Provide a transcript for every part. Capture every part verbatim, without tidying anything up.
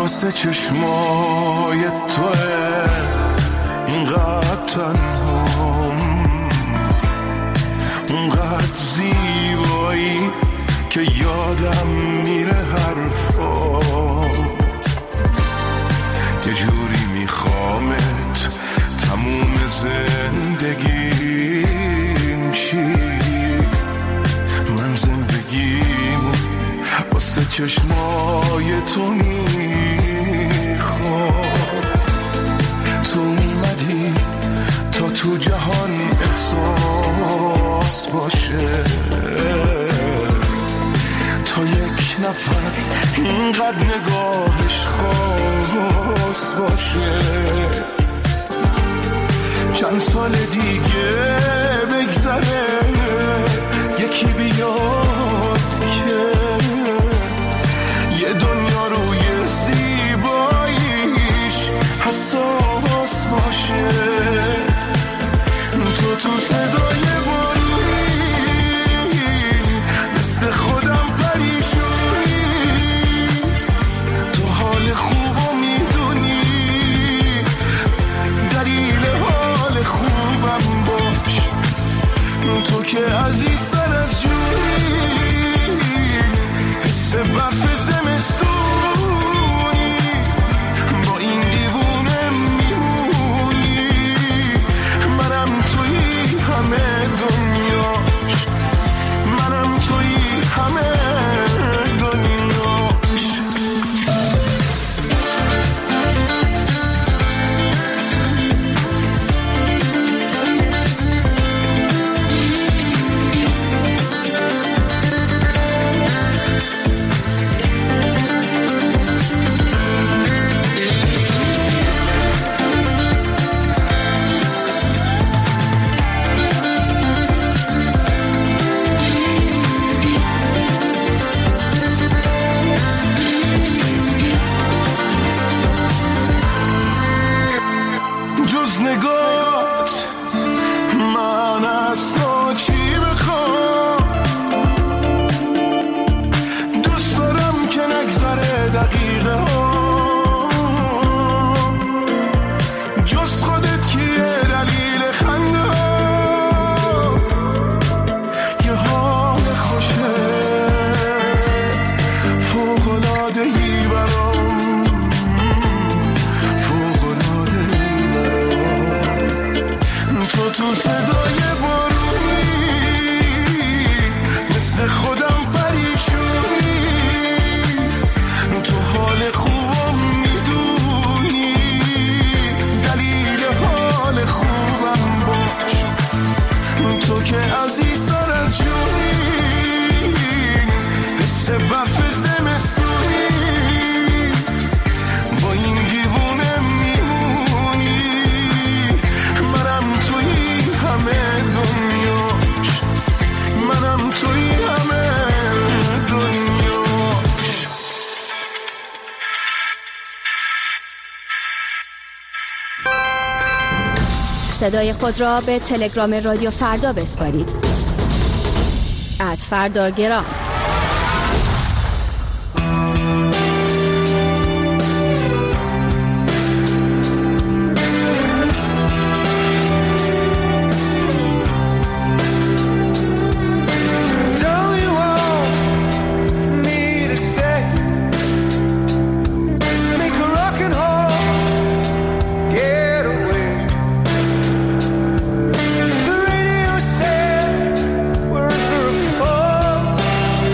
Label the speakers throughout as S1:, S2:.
S1: واسه چشمای توه اینقدر تنهام، اونقدر زیبایی که یادم میره حرفا، یه جوری میخوامت تموم زندگیم شی، من زندگیمو واسه چشمای تو میخوام. تو اومدی تا تو جهان احساس باشه، تا یک نفر اینقدر نگاهش خاص باشه. چند سال دیگه بگذره یکی بیاد که یه دنیا روی زیباییش حساس باشه. تو تو صدای بارونی مثل خودم پریشونی، تو حال خوبو میدونی، دلیل حال خوبم باش. تو که عزیز سر از جونی، حس برف زمستونی، با این دیوونه میمونی، منم توی همه دنیاش، منم توی همه دنیاش. جز نگات من از تو چی بخوام، دوست دارم که نگذره دقیقه ها، جز خودت کیه دلیل خنده ها، یه حال خوشه فوق‌العاده‌ای برام، فوق‌العاده‌ای. تو تو صدای بارونی مثل خودم پریشونی، تو حال خوبم میدونی، دلیل حال خوبم باش. تو که عزیز سر از جونی، حس برف زمستونی، با این دیوونه میمونی، منم توی همه دنیاش، منم توی همه دنیاش.
S2: صدای خود را به تلگرام رادیو فردا بسپارید. ات فرداگرام.
S3: The radio said we're for a fall.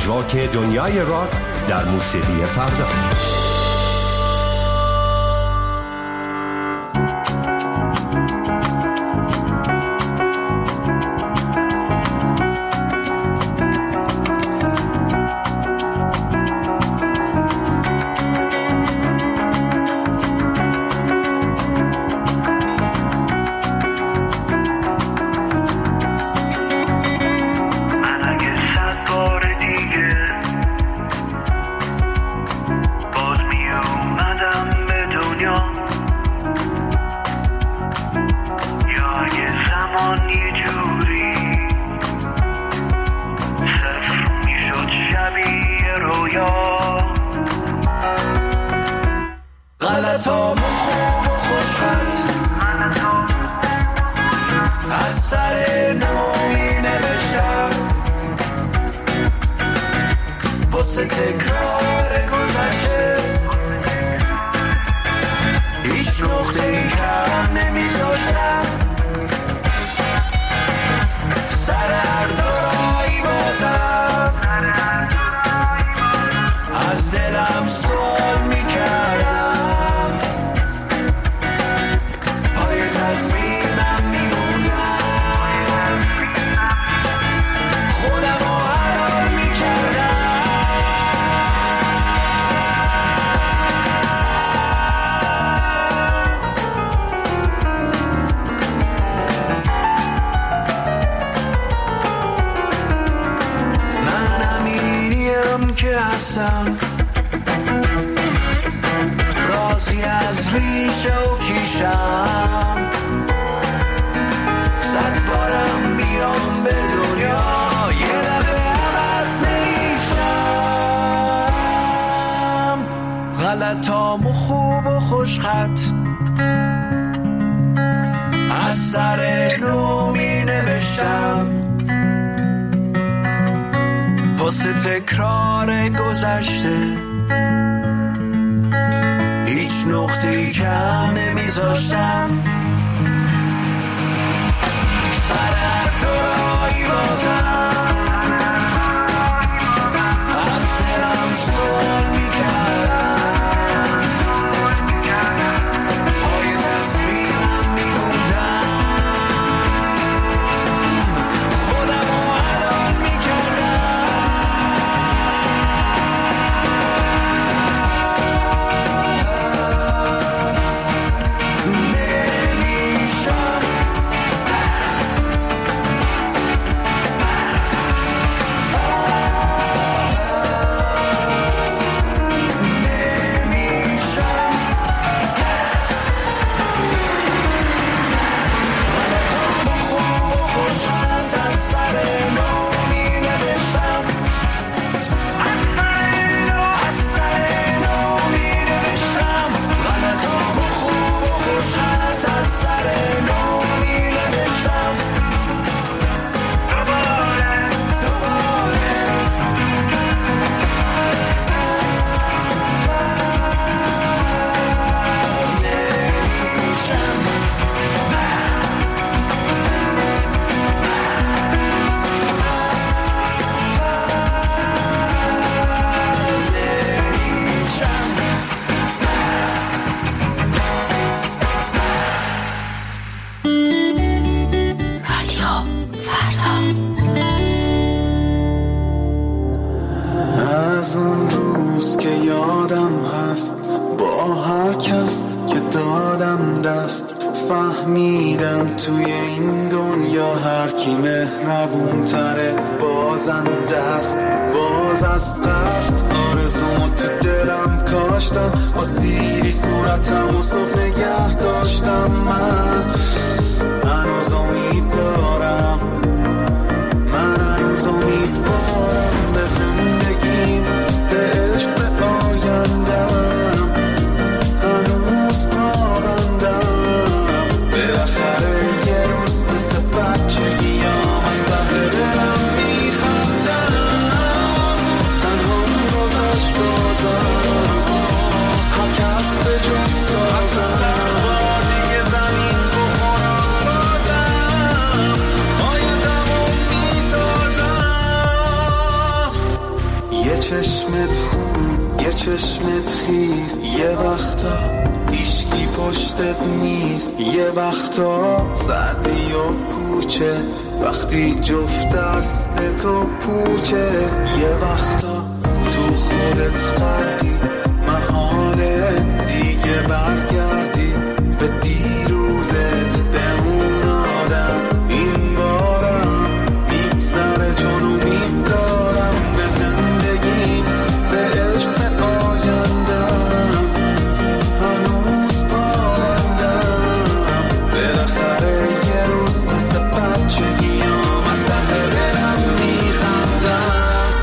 S3: راک دنیای راک در موسیقی فردا.
S1: رازی از ریشه و کیشم، صد بارم بیام به دنیا یه دفعه عوض نمیشم. غلطام و خوب و خوشخط از سر نو می نوشتم، واسه تکرار گذشته هیچ نقطه‌ای کم نمیذاشتم. سر هر دورایی بازم از دلم سوال میکردم، پای تصویرم میموندم، خودم رو حلال میکردم.
S4: فهمیدم توی این دنیا هر کی مهربون تره بازنده است. باز از قصد آرزومو تو دلم کاشتم، با سیری صورتم و صبح نگه داشتم. من هنوز امید دارم، من هنوز امیدوارم به زندگیم، به عشق، به آیندم. هنوز پابندم، بالاخره یه روز مثل بچگیام از ته دلم میخندم. تنها گذشت بازم، هر کس به جز سازم، دیگه زمین بخورم بازم. چشمت خیست، یه وقتا هیچکی پشتت نیست، یه وقتا سردی و کوچه وقتی جفت دست تو پوچه، یه وقتا تو خودت غرقی محاله دیگه برگردی به دیروزت، به اون آدم این بارم میگذره چون امید دارم به زندگی، به عشق آیندم هنوز پایندم، بالاخره یه روز مثل بچگیام از ته دلم میخندم.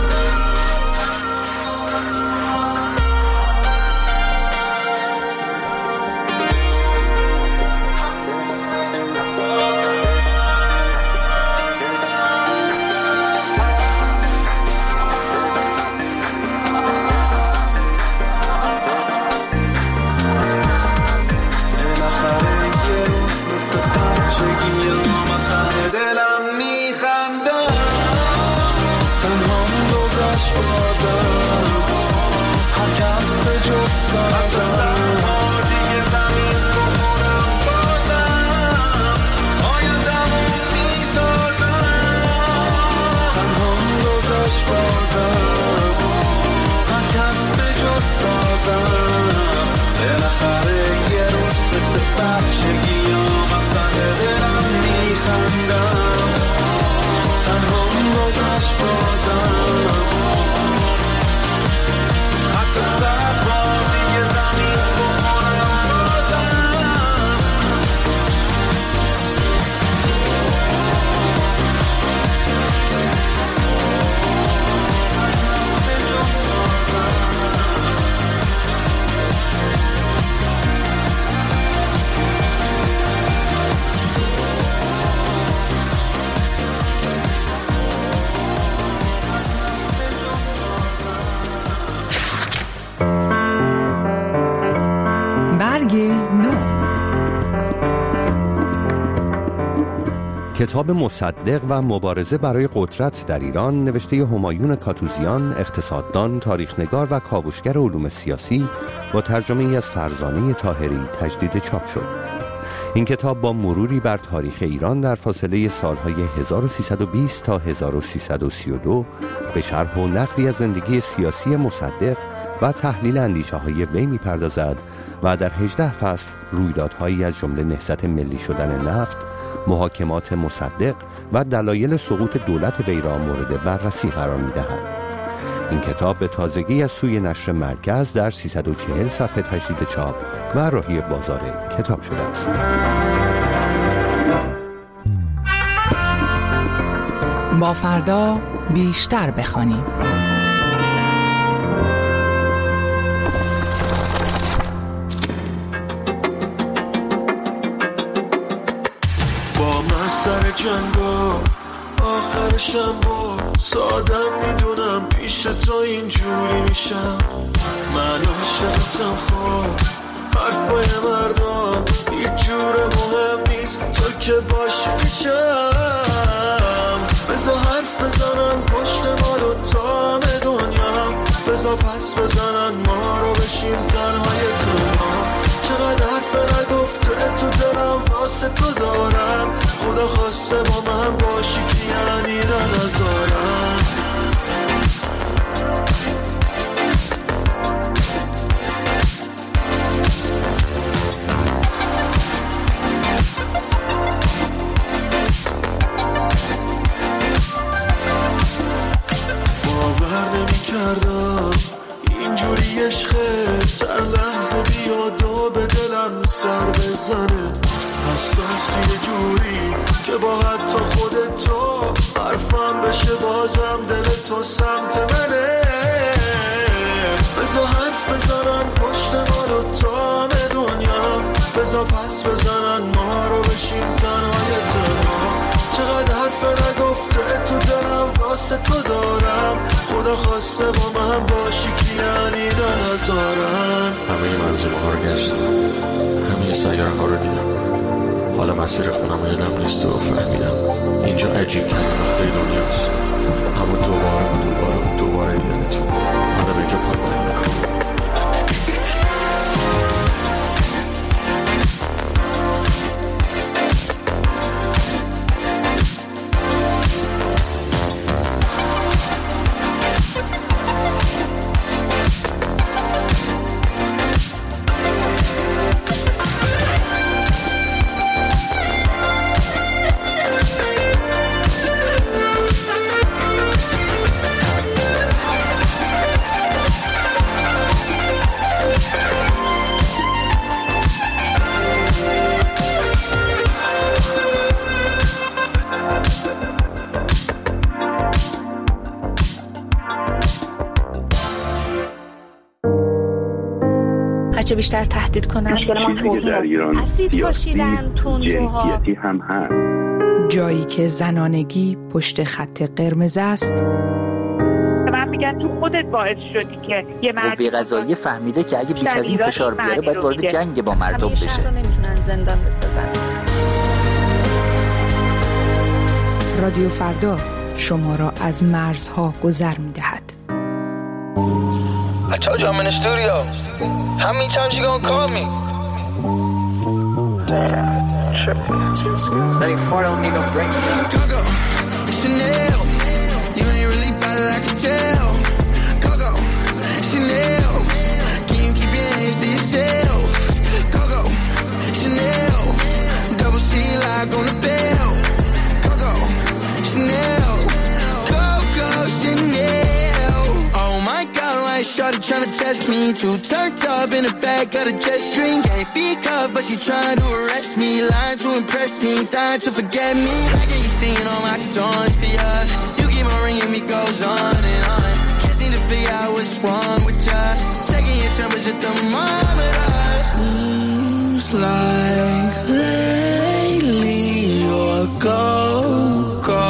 S3: کتاب مصدق و مبارزه برای قدرت در ایران نوشته همایون کاتوزیان، اقتصاددان، تاریخنگار و کاوشگر علوم سیاسی با ترجمه ای از فرزانه طاهری تجدید چاپ شد. این کتاب با مروری بر تاریخ ایران در فاصله سالهای هزار و سیصد و بیست تا هزار و سیصد و سی و دو به شرح و نقدی از زندگی سیاسی مصدق و تحلیل اندیشه های وی می پردازد و در هجده فصل رویدادهایی از جمله نهضت ملی شدن نفت، محاکمات مصدق و دلایل سقوط دولت وی را مورد بررسی قرار می دهد. این کتاب به تازگی از سوی نشر مرکز در سیصد و چهل صفحه تجدید چاپ و راهی بازار کتاب شده است.
S5: با فردا بیشتر بخوانیم.
S6: سر جنگا آخرشم با سادم میدونم پیش تو اینجوری میشم، من عاشقتم خواب حرفای مردم هیچ جور مهم نیست، تو که باشی میشم، بذار حرف بزنن پشت ما دوتا دنیا، بذار پس بزنن ما رو بشیم تنهای تنها، چقدر حرف نگفته تو دلم واسه تو دارم، خدا خواسته با من باشی که یعنی نذارم. باور نمی کردم اینجوری عشقت هر لحظه بیاد و به دلم سر بزنه، حساسی یه جوری که با حتی خودت تو حرفم بشه بازم دل تو سمت منه، بذار حرف بزنن پشت ما دوتا دنیا، بذار پس بزنن ما رو بشیم تنهای تنها، چقدر حرف نگفته تو دلم واسه تو دارم، خدا خواسته با من باشی که یعنی نذارم.
S7: همه منظومه ها رو گشتم، همه سیاره ها رو دیدم، حالا مسیر خونم رو یادم نیست و فهمیدم اینجا عجیب ترین نقطه دنیاست، اما دوباره و دوباره و دوباره دیدنتون منو به اینجا پایمال میکنم.
S8: هرچه بیشتر تهدید کنن.
S9: مشکل ما توهین
S10: اسید پاشیدن، تندروها،
S11: جنسیتی هم هست.
S5: جایی که زنانگی پشت خط قرمز است.
S12: من میگن تو خودت باعث شدی که یه مردی
S13: قوه قضاییه فهمیده که اگه بیش از این فشار بیاره باید وارد جنگ با مردم بشه.
S8: شهر رو نمیتونن زندان بسازن.
S5: رادیو فردا شما را از مرزها گذر می‌دهد.
S14: I told you I'm in the studio. How many times you gonna call me? Damn, tripping.
S15: thirty-four don't need no brakes.
S6: Coco, Chanel, you ain't really bad I can tell. Coco, Chanel, can you keep your hands to yourself? Coco, Chanel, double C lock on the bell. Coco, Chanel, Coco, Chanel. Oh my God, like shawty tryna test me. Too turned up in the back of the jet stream. Can't be cuffed, but she trying to arrest me. Lying to impress me, dying to forget me. I get you singing all my songs for ya. You keep on ringing me, goes on and on. Can't seem to figure out what's wrong with ya. Checking your temperature thermometer. Seems like lately you're go, go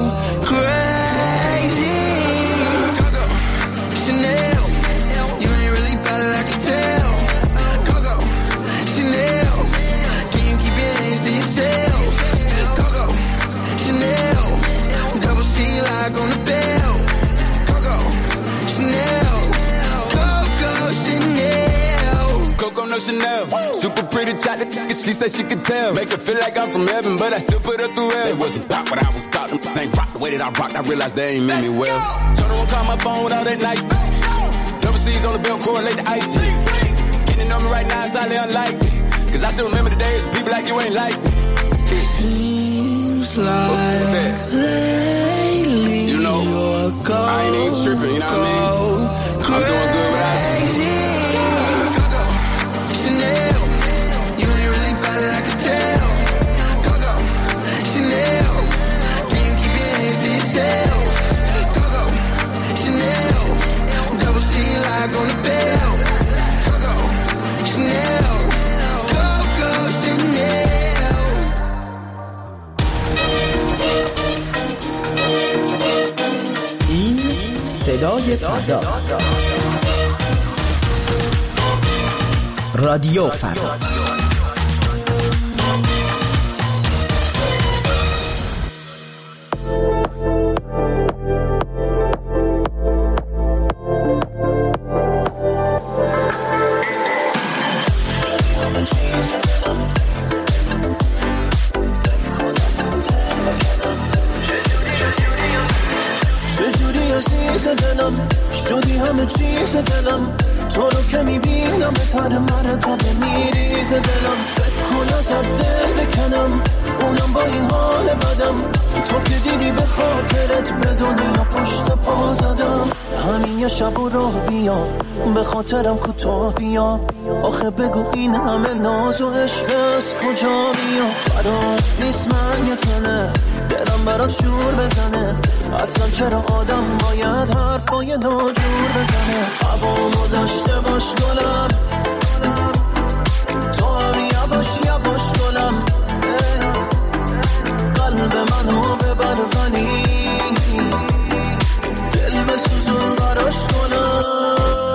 S6: crazy. Coco, Chanel, you ain't really bad I can tell. Coco, Chanel, can you keep your hands to yourself? Coco, Chanel, double C lock on the bell. Coco, Chanel, Coco, Chanel.
S16: Coco no Chanel, super pretty chocolate, she said she could tell. Make her feel like I'm from heaven, but I still put her through hell. They wasn't pop when I was pop, they ain't rock the way that I rocked, I realized they ain't meant me well. Told her won't call my phone all that night. Double C's on the belt, correlate the icy. Getting on me right now is highly unlikely, cause I still remember the days people like you ain't like me.
S6: Seems like lately
S16: you know,
S6: you're go,
S16: I ain't even tripping, you know what I mean? I'm doing good without you.
S6: Coco, Chanel, you ain't really bad I can tell. Coco, Chanel, can you keep your hands to yourself? Coco, Chanel, double C lock on the bell. Coco, Chanel, Coco, Chanel.
S17: این صدای فرداست. رادیو فردا.
S6: چجوری عزیز دلم شدی همه چیز دلم، تو رو که میبینم به تر مرتبه میریز دلم. فکر کن ازت دل بکنم اونم با این حال بدم، تو که دیدی به خاطرت به دنیا پشت پا زدم. همین یه شب و راه بیا به خاطرم کوتاه بیا، آخه بگو این همه ناز و عشق از کجا بیا. برات نیست من یه تنه دلم برات شور بزنه، اصلا چرا آدم باید حرفای ناجور بزنه. هوامو داشته باش گلم، تو هم یواش یواش گلم، قلب منو ببر ولی دل بسوزون براش گلم.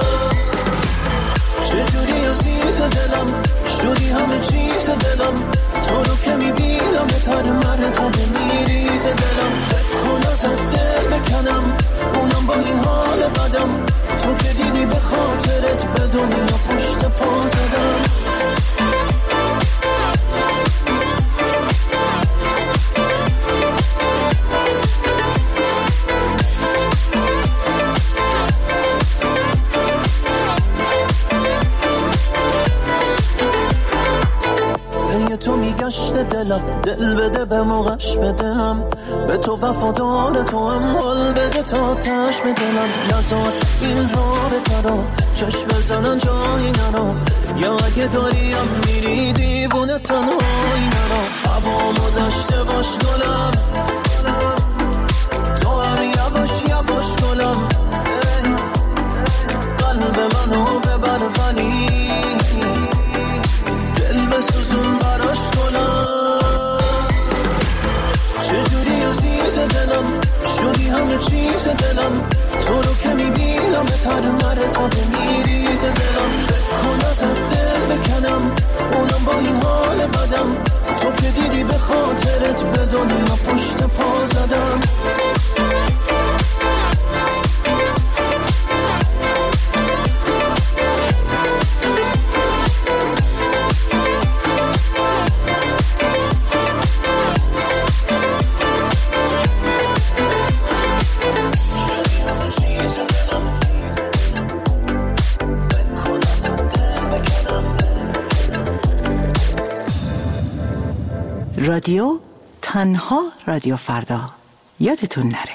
S6: چجوری عزیز دلم شدی همه چیز دلم، تو رو که میبینم به تر مرتبه میریز دلم. فکر کن ازت دل بکنم اونم با این حال بدم، تو که دیدی به خاطرت به دنیا پشت پا زدم. تو میگشت دلم، دل بده به موقعش بدلم، به تو وفادار تو هم حال بده تا تش بدلم. نزار این را به ترا چشم بزنن جایی نرا، یا اگه داریم میری دیوونه تنهایی نرا. هوامو داشته باش گلم، تو هم یواش یواش گلم، قلب منو ببر ولی همه چیز دلم، تو رو که میبینم به تر مرتبه میریز دلم. فکر کن ازت دل بکنم اونم با این حال بدم، تو که دیدی به خاطرت به دنیا پشت پا زدم.
S9: رادیو تنها رادیو فردا، یادتون نره.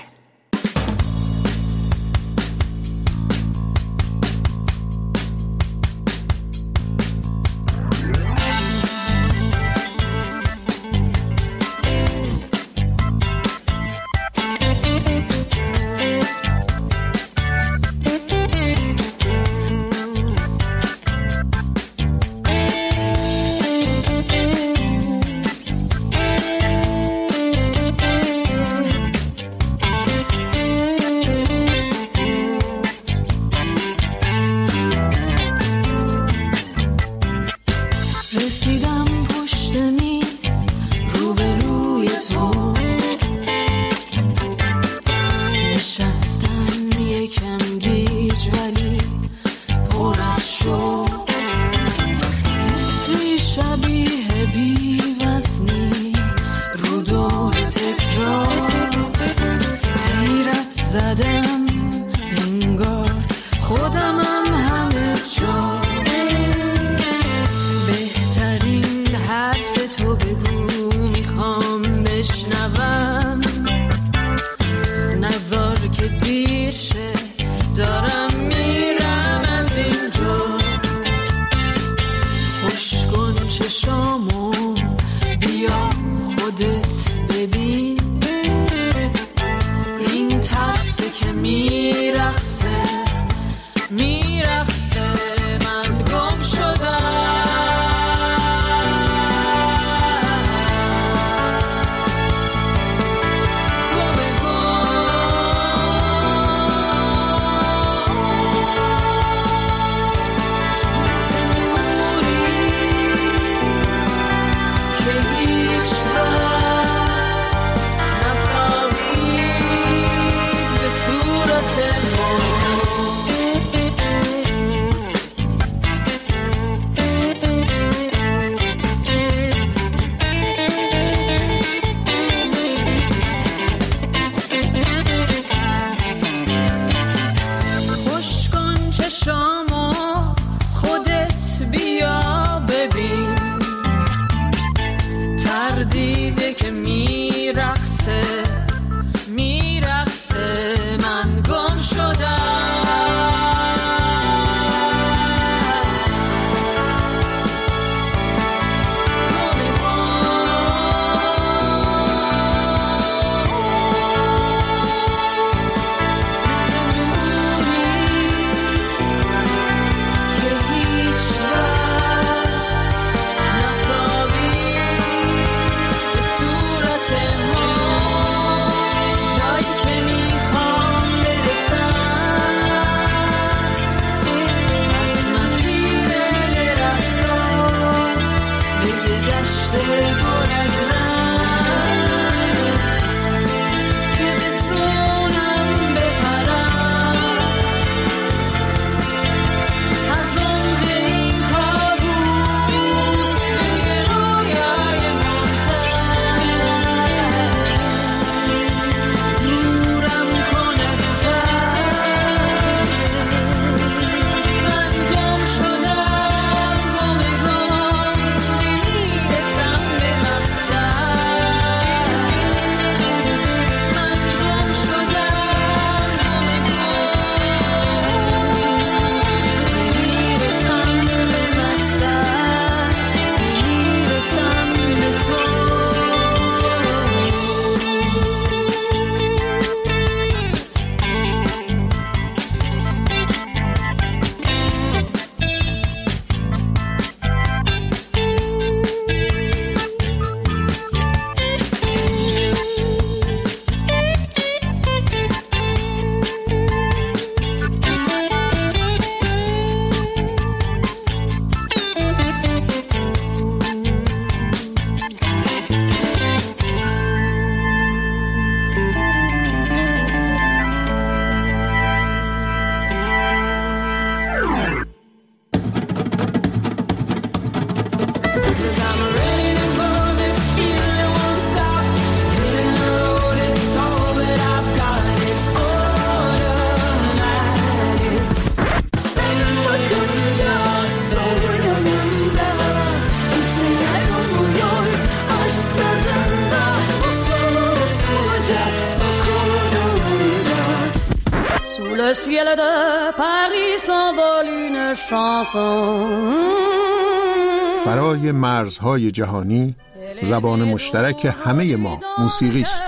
S11: le ciel de Paris s'envole une chanson.
S15: فرای مرزهای جهانی زبان مشترک همه ما موسیقی است.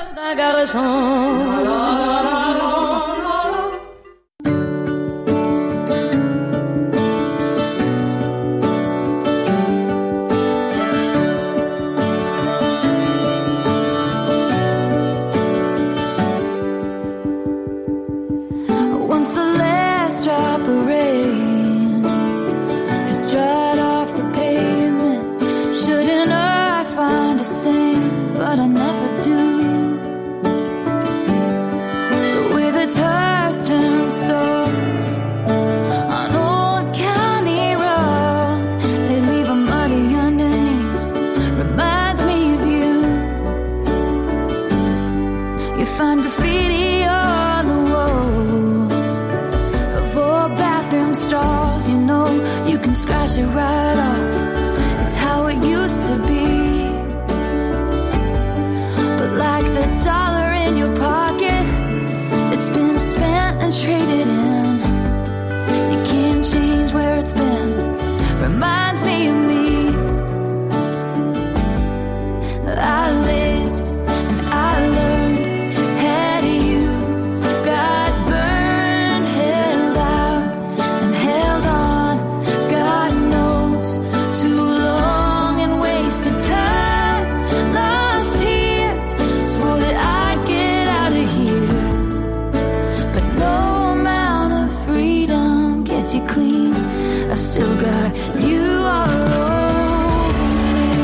S18: Scratch it right off. It's how it used to be. But like the dollar in your pocket, it's been spent and traded in. You can't change where it's been. Reminds me of me. I lived and I learned. Had you got burned, held out and held on. God knows, too long and wasted time. Lost tears, swore that I'd get out of here. But no amount of freedom gets you clean. I've still got you all over me.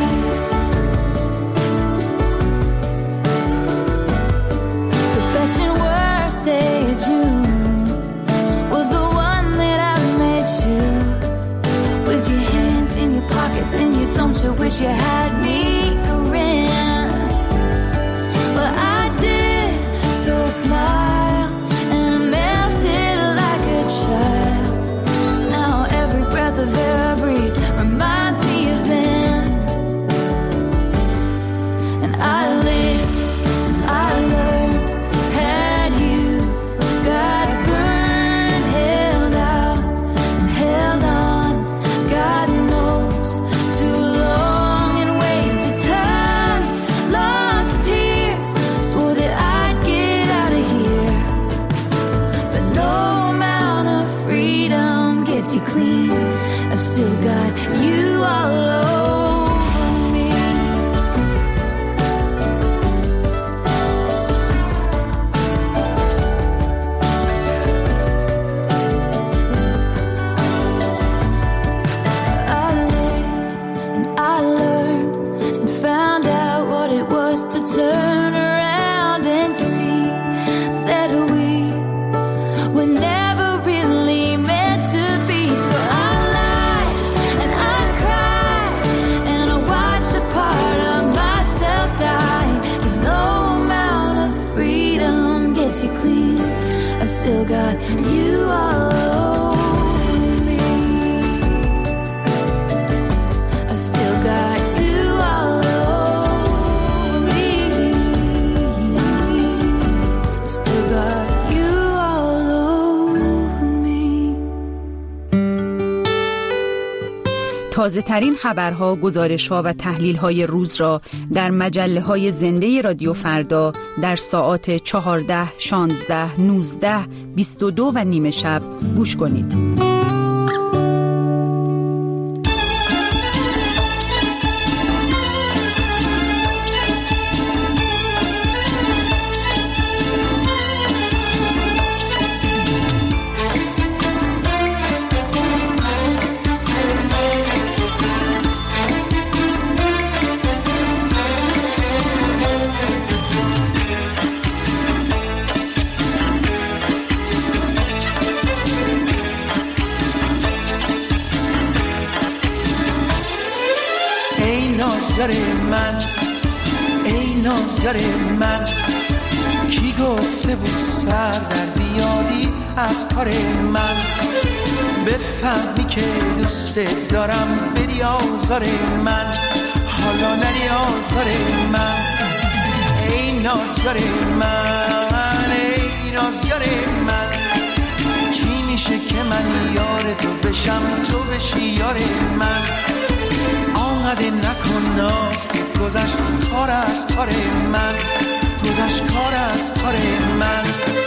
S18: The best and worst day of June was the one that I met you. With your hands in your pockets and you don't you wish you had me around. Well, I did, so smile and I melted like a child. Now every breath of air I breathe reminds me of then. And I lived and I learned. Had you got burned, held out and held on. God knows, too long and wasted time. Lost tears, swore that I'd get out of here. But no amount of freedom gets you clean. I've still got you all over me. I lived and I learned and found out what it was to turn around and see that we were never really meant to be. So I lied and I cried and I watched a part of myself die. 'Cause no amount of freedom gets you clean. I've still got you all over me. I've still got you all over me. Still got you all over me.
S5: تازه ترین خبرها، گزارش‌ها و تحلیل‌های روز را در مجله‌های زنده رادیو فردا در ساعات چهارده، شانزده، نوزده، بیست و دو و نیمه شب گوش کنید.
S1: نازگر من، ای نازگر من، کی گفته بود سر در بیاری از کار من؟ بفهمی که دوست دارم بری آزار من، حالا نری آزار من. ای نازگر من، ای نازگر من،
S4: میشه که من یار تو بشم تو بشی یار من؟ آنقدر نکن ناز که گذشت کار از کار من، گذشت کار از کار من.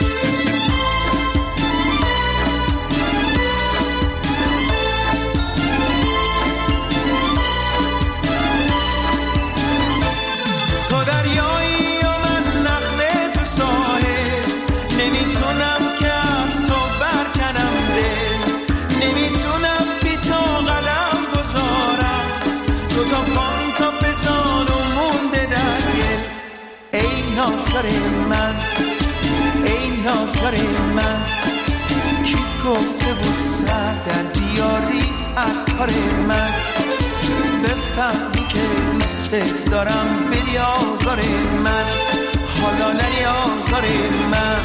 S4: تو دریایی و من نخله تو ساحل، نمیتونم که از تو برکنم دل، نمیتونم بی تو قدم گذارم، تو تا پام تا بزان و مونده در گل. ای نازدار من، ای نازدار من، کی گفته بود سر در بیاری از کار من؟ بفهمی که دوست دارم بدی آزار من، حالا نری آزار من.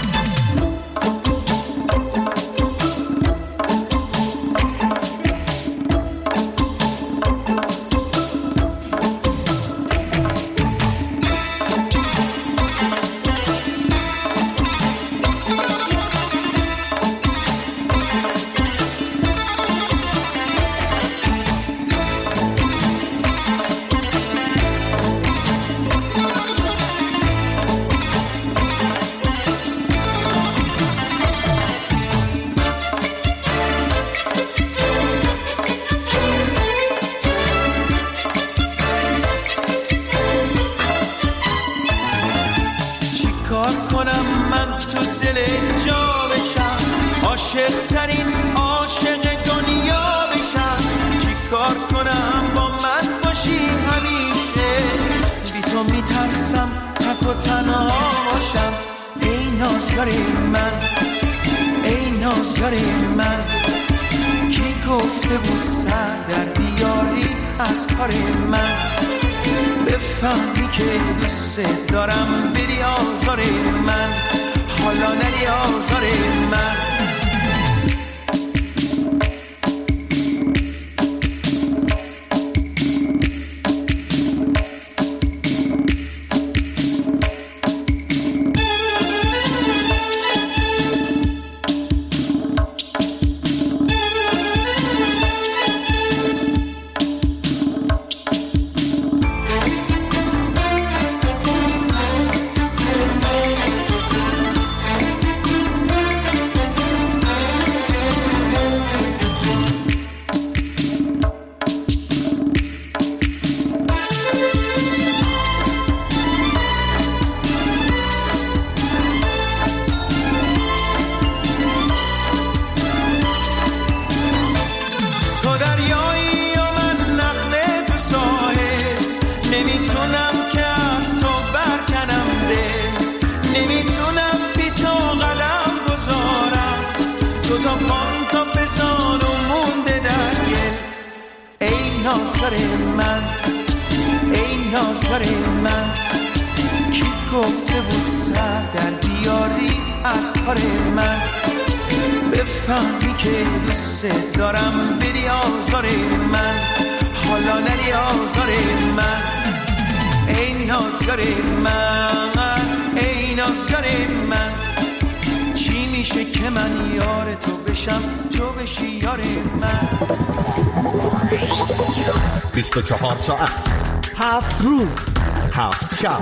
S3: بیست و چهار ساعت،
S17: هفت روز،
S3: هفت شب،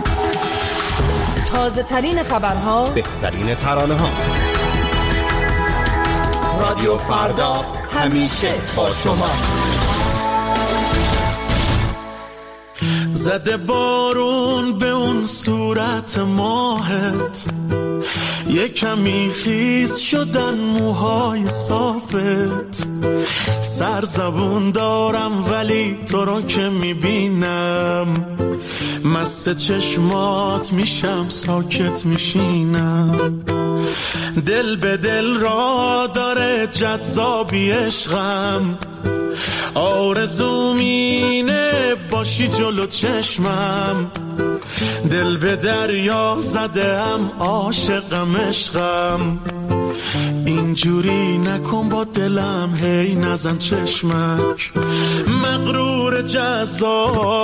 S17: تازه ترین خبرها،
S3: بهترین ترانه ها. رادیو فردا همیشه با شماست.
S6: زده بارون به اون صورت ماهت، یه کمی خیس شدن موهای صافت، سرزبون دارم ولی تو رو که میبینم، مست چشمات میشم ساکت میشینم، دل به دل را داره جذابی عشقم، آرزوم اینه باشی جلو چشمم، دل به دریا زدم عاشقم عشقم، اینجوری نکن با دلم هی نزن چشمک، مغرور جذاب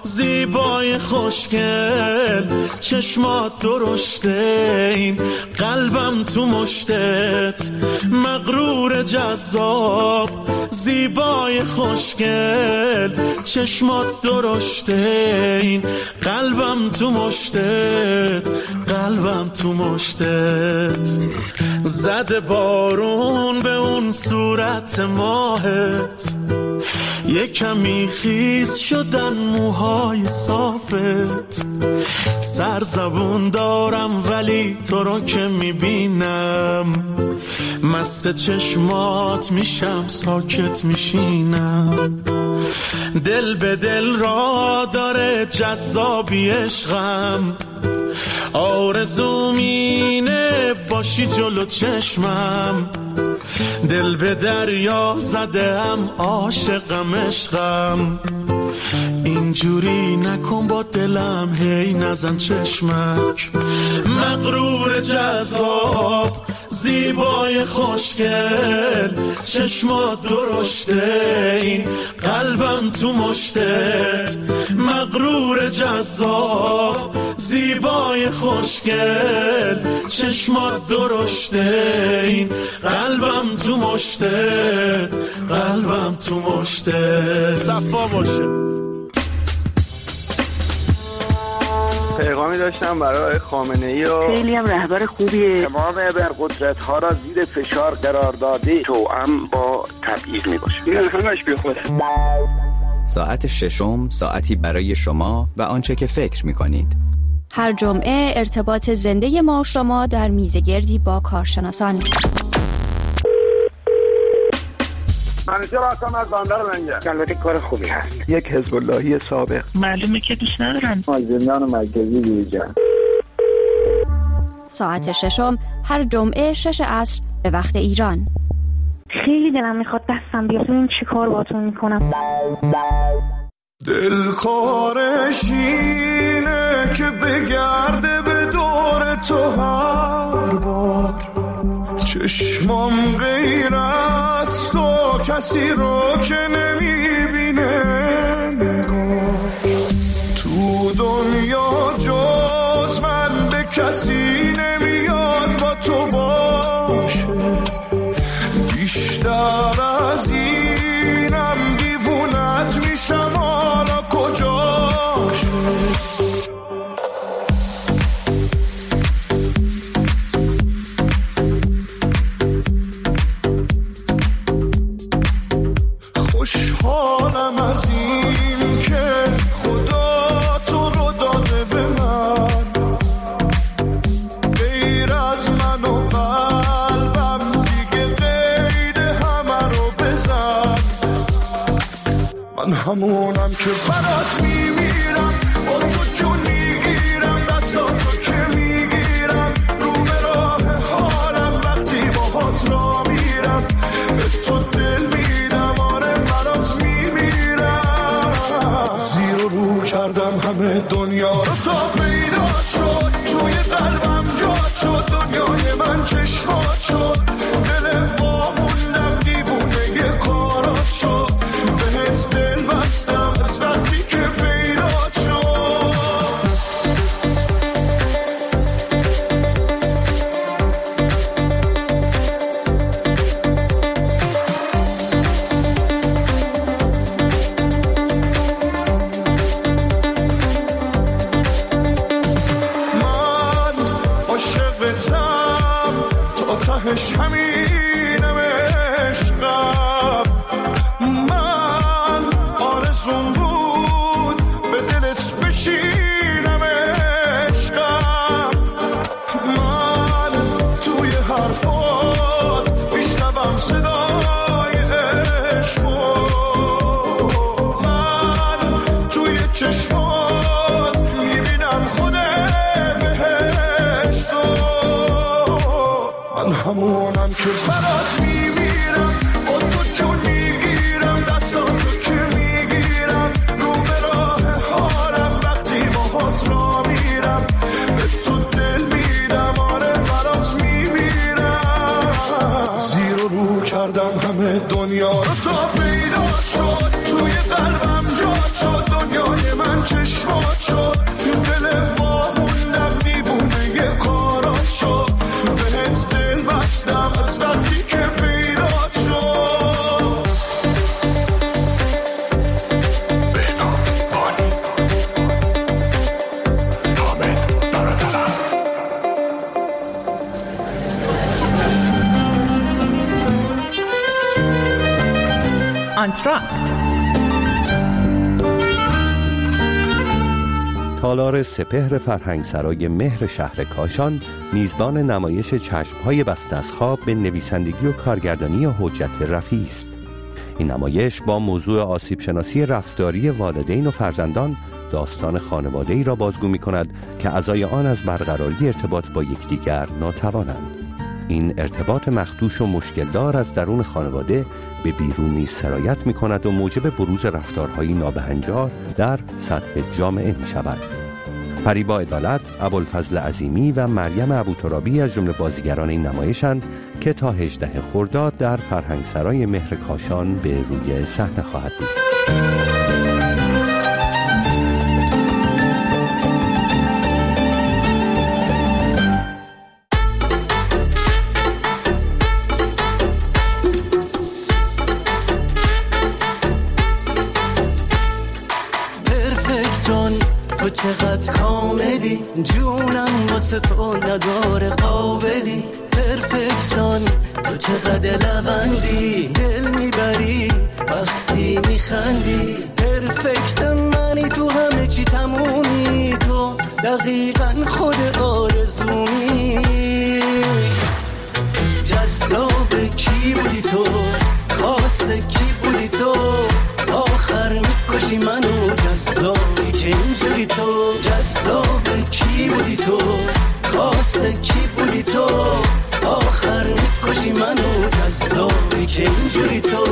S4: زیبای خوشگل چشمات درشته، این قلبم تو مشتت مغرور جذاب. زیبای خوشگل چشمات درشته، این قلبم تو مشتت قلبم تو مشتت. زده بارون به اون صورت ماهت، یه کمی خیس شدن موهای صافت. سرزبون دارم ولی تو رو که میبینم، مست چشمات میشم ساکت میشینم. دل به دل را داره جذابی عشقم، آرزوم اینه باشی جلو چشمم. دل به دریا زدم عاشقم عشقم، اینجوری نکن با دلم هی نزن چشمک. مغرور جذاب زیبای خوشگل چشمات درشته، این قلبم تو مشتت مغرور جذاب. زیبای خوشگل چشمات درشته، این قلبم تو مشتت قلبم تو مشتت. صفا باشه.
S19: پیغامی داشتم برای خامنه‌ای و
S20: خیلی هم رهبر خوبیه.
S19: تمام ابرقدرت ها را زیر فشار قرار داده، توأم با تبعیض می باشه. این همش بی خوده.
S21: ساعت ششم ساعتی برای شما و آنچه که فکر می کنید.
S2: هر جمعه ارتباط زنده ما شما در میزگردی با کارشناسان.
S19: منیشه راستم از باندر منگه. البته کار خوبی هست. یک حزب اللهی سابق.
S20: معلومه که دوست ندارن.
S19: زندان مرکزی بیرجن.
S2: ساعت ششم هر جمعه شش عصر به وقت ایران.
S20: خیلی دلم میخواد دستم بیاد این چی کار باتون میکنم.
S6: دل کارش اینه که بگرده به دور تو هر بار. چشمام غیر از تو کسی رو که نمیبینه نگاه. تو دنیا جز من به کسی نمیاد با تو باشه. بیشتر از اینم دیوونت میشم، حالا کجاشه. خوشحالم از این که خدا تو رو داده به من، غیر از من و قلبم دیگه قید همه رو بزن. من همونم که برات میمیرم، با تو جون میگیرم، دستاتو که میگیرم، رو به راه حالم وقتی باهات را میرم. به تو دل میدم، آره برات میمیرم. زیر و رو کردم همه دنیا رو تا پیدا شد، توی قلبم جاد شد دنیای من چشمات شد. دل واموندم دیوونه یه کارات شد، بهت دل بستم از وقتی که پیدا شد. من عاشقتم تا تهش همینم عشقم. من آرزوم بود به دلت بشینم عشقم. من توی حرفات میشنوم صدای عشقو. من توی چشمات میبینم خود بهشتو. من همونم که برات میمیرم، با تو جون میگیرم، دستاتو که میگیرم، رو به راه حالم وقتی باهات را میرم. به تو دل میدم، آره برات میمیرم. زیر و رو کردم همه دنیا رو تا پیدا شد، توی قلبم جاد شد دنیای من چه
S17: آنتراکت.
S3: تالار سپهر فرهنگسرای مهر شهر کاشان میزبان نمایش چشم‌های بسته از خواب به نویسندگی و کارگردانی حجت رفیعی است. این نمایش با موضوع آسیب شناسی رفتاری والدین و فرزندان داستان خانواده‌ای را بازگو می‌کند که اعضای آن از برقراری ارتباط با یکدیگر ناتوانند. این ارتباط مخدوش و مشکلدار از درون خانواده به بیرون نیز سرایت می‌کند و موجب بروز رفتارهای نابهنجار در سطح جامعه می‌شود. پریبا عدالت، ابوالفضل عظیمی و مریم ابوترابی از جمله بازیگران این نمایشند که تا هجدهم خرداد در فرهنگسرای مهر کاشان به روی صحنه خواهد بود.
S1: تو چقدر کاملی، جونم واسه تو نداره قابلی. پرفکت جان تو چقدر لبندی، دل میبری وقتی میخندی. پرفکت منی، تو همه چی تمومی، تو دقیقا خود آرزومی. جذاب کی بودی تو، خاص کی بودی تو، آخر میکشی منو جذابی که اینجوری تو. جذاب کی بودی تو، خاص کی بودی تو، آخر میکشی منو جذابی که اینجوری تو.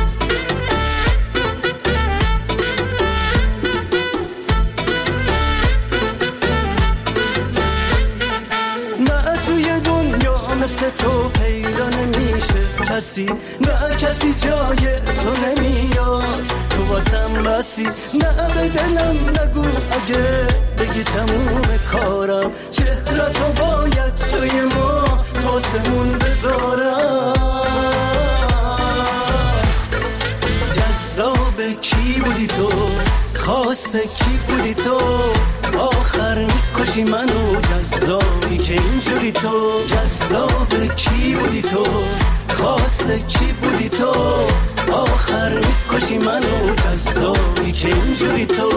S1: نه توی دنیا مثل تو پیدا نمیشه کسی، نه کسی جای تو نمیاد، تو واسم بسی. نه به دلم نگو اگه بگی تموم کارم، چهرتو باید جای ما واسمون بذارم. جذاب کی بودی تو، خاص کی بودی تو، آخر میکشی منو جذابی که اینجوری تو. جذاب کی بودی تو، خاص کی بودی تو، آخر میکشی منو جذابی که اینجوری تو.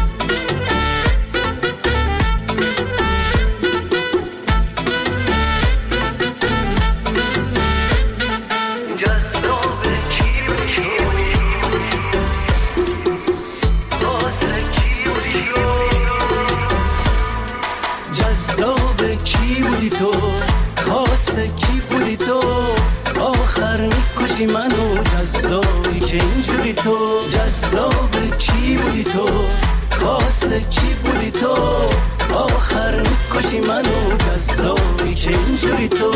S1: منو جذابی که اینجوری تو. جذاب کی بودی تو، خاص کی بودی تو، آخر میکشی منو جذابی که اینجوری تو.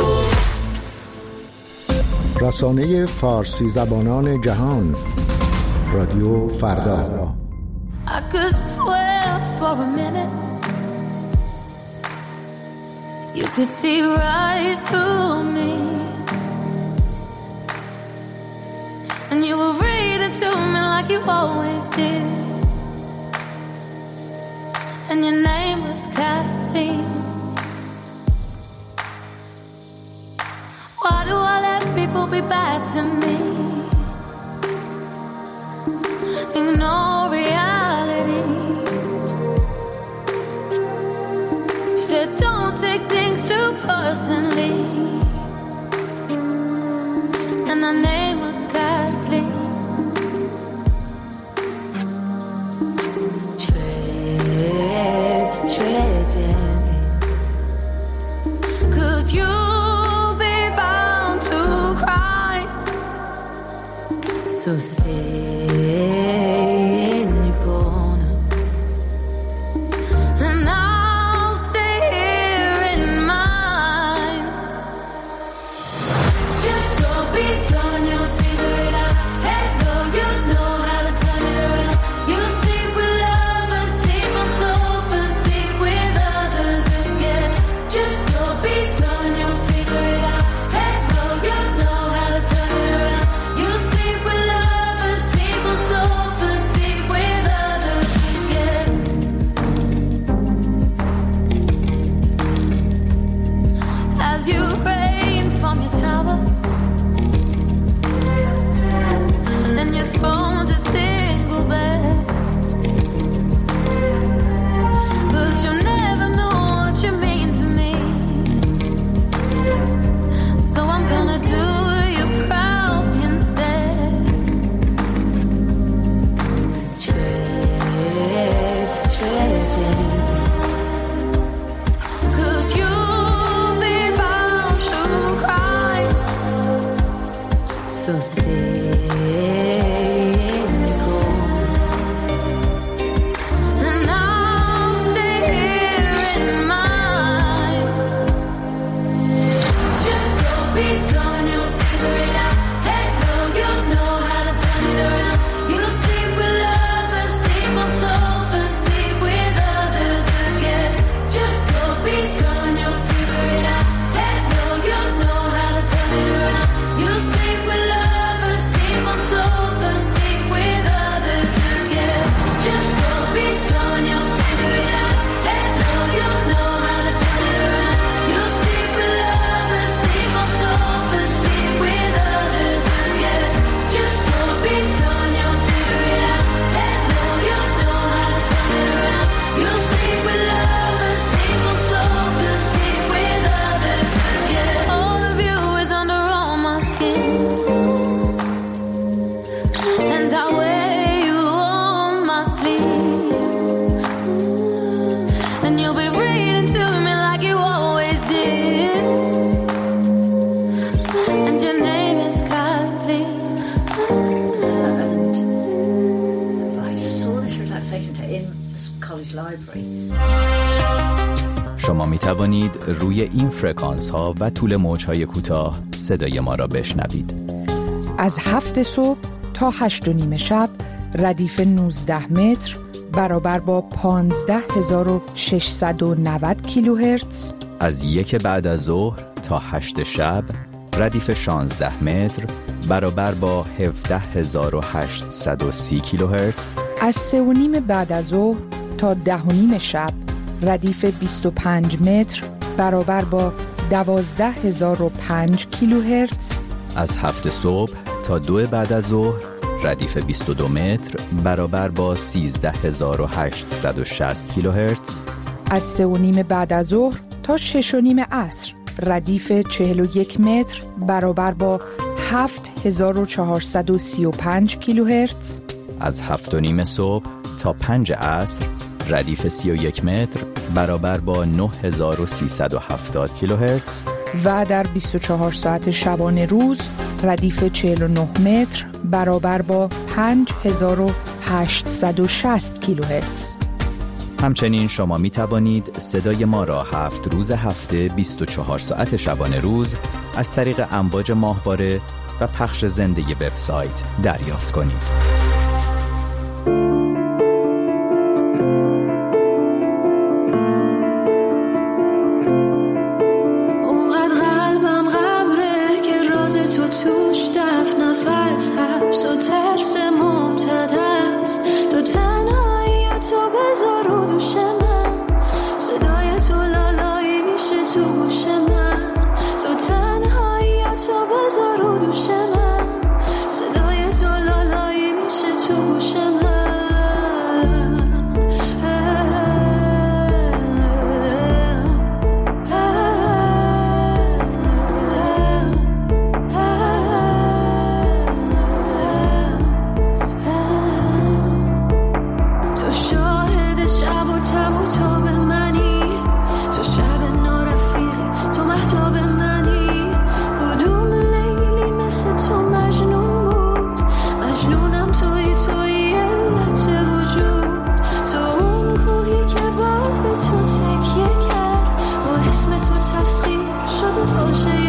S15: رسانه فارسی زبانان جهان، رادیو فردا.
S18: I could swear for a minute you could see right through me, and you were reading to me like you always did, and your name was Kathleen. Why do I let people be bad to me? Ignore reality. She said don't take things too personally, and her name was Kathleen. Tread, tread gently, 'cause you'll be bound to cry. So stay in your corner, and I'll stay here in mine. Just go be slow and you'll figure it out. Head low, you know how to turn it around. You'll sleep with lovers, sleep on sofas, sleep with others again. Just go be slow and you'll figure it out. Head low, you know how to turn it around. You'll sleep with lovers, sleep on sofas, sleep with others again. As you rain from your tower, and you throw So stay cold, and I'll stay here in mine. Just don't be slow and you'll figure it out. Head low, you'll know how to turn it around. You'll sleep with lovers, sleep on sofas, sleep with others again. Just don't be slow and you'll figure it out. Head low, you'll know how to turn it around. You'll sleep with lovers, sleep on sofas, sleep with others again. Just don't be slow and you'll figure it out. Head low, you'll know how to turn it around. You'll sleep with lovers, sleep on sofas, sleep with others again. Just don't be slow and you'll figure it out. Head low, you'll know how to turn it around. You'll sleep with lovers, sleep on sofas, sleep with others again. All of you is under all my skin, and I wear you on my sleeve, and you'll be reading to me like you always did, and your name is Kathleen.
S7: I just saw this relaxation to in the college library.
S21: شما می توانید روی این فرکانس ها و طول موج های کوتاه صدای ما را بشنوید.
S17: از هفت صبح تا هشت و نیم شب ردیف نوزده متر برابر با پانزده هزار و ششصد و نود کیلوهرتز.
S21: از یک بعد از ظهر تا هشت شب ردیف شانزده متر برابر با هفده هزار و هشتصد و سی کیلوهرتز.
S17: از سه و نیم بعد از ظهر تا ده و نیم شب ردیف بیست و پنج متر برابر با دوازده هزار و پنج کیلوهرتز.
S21: از هفت صبح تا دو بعد از ظهر ردیف بیست و دو متر برابر با سیزده هزار و هشتصد و شصت کیلوهرتز.
S17: از سه و نیم بعد از ظهر تا شش و نیم عصر ردیف چهل و یک متر برابر با هفت هزار و چهارصد و سی و پنج کیلوهرتز.
S21: از هفت و نیم صبح تا پنج عصر ردیف سی و یک متر برابر با نه هزار و سیصد و هفتاد کیلوهرتز.
S17: و در بیست و چهار ساعت شبانه روز ردیف چهل و نه متر برابر با پنج هزار و هشتصد و شصت کیلوهرتز.
S21: همچنین شما می توانید صدای ما را هفت روز هفته بیست و چهار ساعت شبانه روز از طریق امواج ماهواره و پخش زنده وبسایت دریافت کنید.
S18: تفسیر شده باشه